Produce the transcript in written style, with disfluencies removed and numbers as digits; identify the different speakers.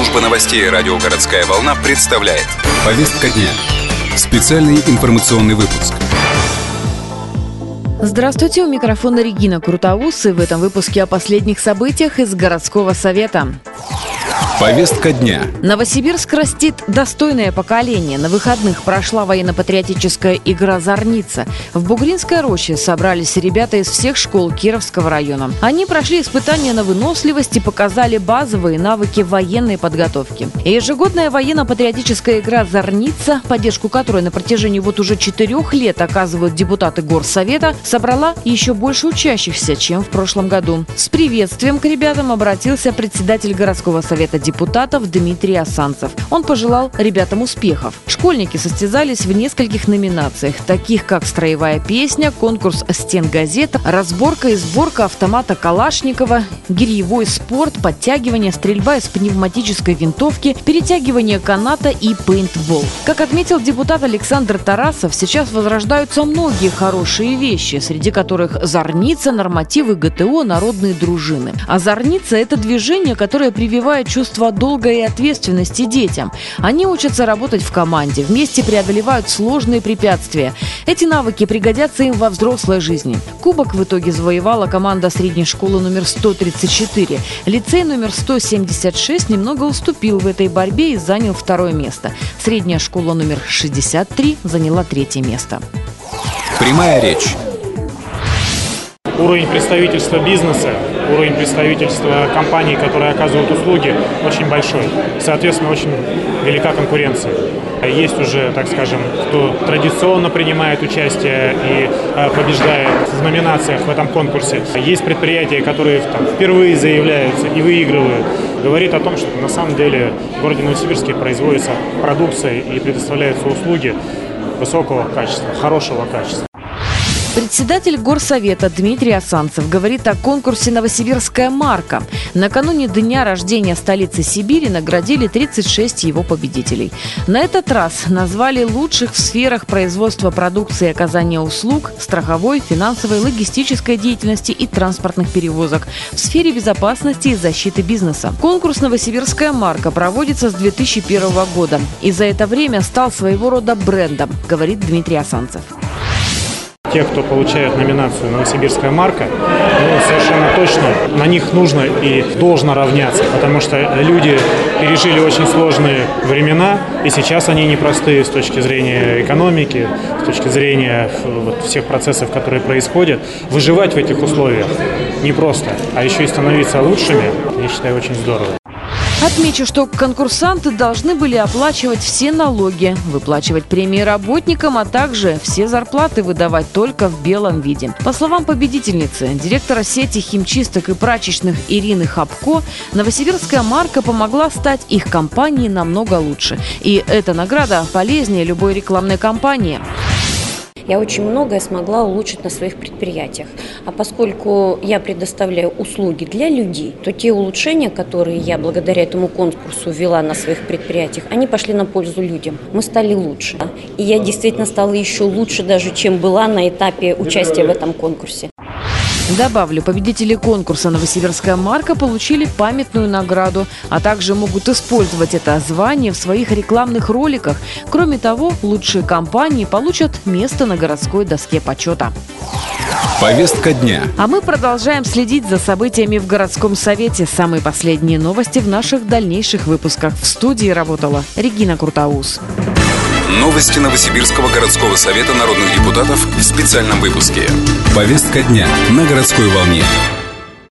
Speaker 1: Служба новостей радио «Городская волна» представляет.
Speaker 2: Повестка дня. Специальный информационный выпуск.
Speaker 3: Здравствуйте, у микрофона Регина Крутоус, и в этом выпуске о последних событиях из городского совета.
Speaker 2: Повестка дня.
Speaker 3: Новосибирск растит достойное поколение. На выходных прошла военно-патриотическая игра «Зорница». В Бугринской роще собрались ребята из всех школ Кировского района. Они прошли испытания на выносливость и показали базовые навыки военной подготовки. Ежегодная военно-патриотическая игра «Зорница», поддержку которой на протяжении уже 4 лет оказывают депутаты горсовета, собрала еще больше учащихся, чем в прошлом году. С приветствием к ребятам обратился председатель городского совета депутатов Дмитрий Асанцев. Он пожелал ребятам успехов. Школьники состязались в нескольких номинациях, таких как строевая песня, конкурс стенгазет, разборка и сборка автомата Калашникова, гирьевой спорт, подтягивание, стрельба из пневматической винтовки, перетягивание каната и пейнтбол. Как отметил депутат Александр Тарасов, сейчас возрождаются многие хорошие вещи, среди которых зорница, нормативы ГТО, народные дружины. А зорница – это движение, которое прививает чувство долга и ответственности детям. Они учатся работать в команде, вместе преодолевают сложные препятствия. Эти навыки пригодятся им во взрослой жизни. Кубок в итоге завоевала команда средней школы номер 134. Лицей номер 176 немного уступил в этой борьбе и занял 2 место. Средняя школа номер 63 заняла 3 место.
Speaker 2: Прямая речь.
Speaker 4: Уровень представительства бизнеса, уровень представительства компаний, которые оказывают услуги, очень большой. Соответственно, очень велика конкуренция. Есть уже, так скажем, кто традиционно принимает участие и побеждает в номинациях в этом конкурсе. Есть предприятия, которые впервые заявляются и выигрывают. Говорит о том, что на самом деле в городе Новосибирске производится продукция и предоставляются услуги высокого качества, хорошего качества.
Speaker 3: Председатель горсовета Дмитрий Асанцев говорит о конкурсе «Новосибирская марка». Накануне дня рождения столицы Сибири наградили 36 его победителей. На этот раз назвали лучших в сферах производства продукции и оказания услуг, страховой, финансовой, логистической деятельности и транспортных перевозок, в сфере безопасности и защиты бизнеса. Конкурс «Новосибирская марка» проводится с 2001 года и за это время стал своего рода брендом, говорит Дмитрий Асанцев.
Speaker 4: Те, кто получает номинацию «Новосибирская марка», совершенно точно на них нужно и должно равняться, потому что люди пережили очень сложные времена, и сейчас они непростые с точки зрения экономики, с точки зрения всех процессов, которые происходят. Выживать в этих условиях непросто, а еще и становиться лучшими, я считаю, очень здорово.
Speaker 3: Отмечу, что конкурсанты должны были оплачивать все налоги, выплачивать премии работникам, а также все зарплаты выдавать только в белом виде. По словам победительницы, директора сети химчисток и прачечных Ирины Хапко, новосибирская марка помогла стать их компанией намного лучше. И эта награда полезнее любой рекламной кампании.
Speaker 5: Я очень многое смогла улучшить на своих предприятиях. А поскольку я предоставляю услуги для людей, то те улучшения, которые я благодаря этому конкурсу ввела на своих предприятиях, они пошли на пользу людям. Мы стали лучше. И я действительно стала еще лучше даже, чем была на этапе участия в этом конкурсе.
Speaker 3: Добавлю, победители конкурса «Новосибирская марка» получили памятную награду, а также могут использовать это звание в своих рекламных роликах. Кроме того, лучшие компании получат место на городской доске почета.
Speaker 2: Повестка дня.
Speaker 3: А мы продолжаем следить за событиями в городском совете. Самые последние новости в наших дальнейших выпусках. В студии работала Регина Крутоус.
Speaker 1: Новости Новосибирского городского совета народных депутатов в специальном выпуске.
Speaker 2: Повестка дня на городской волне.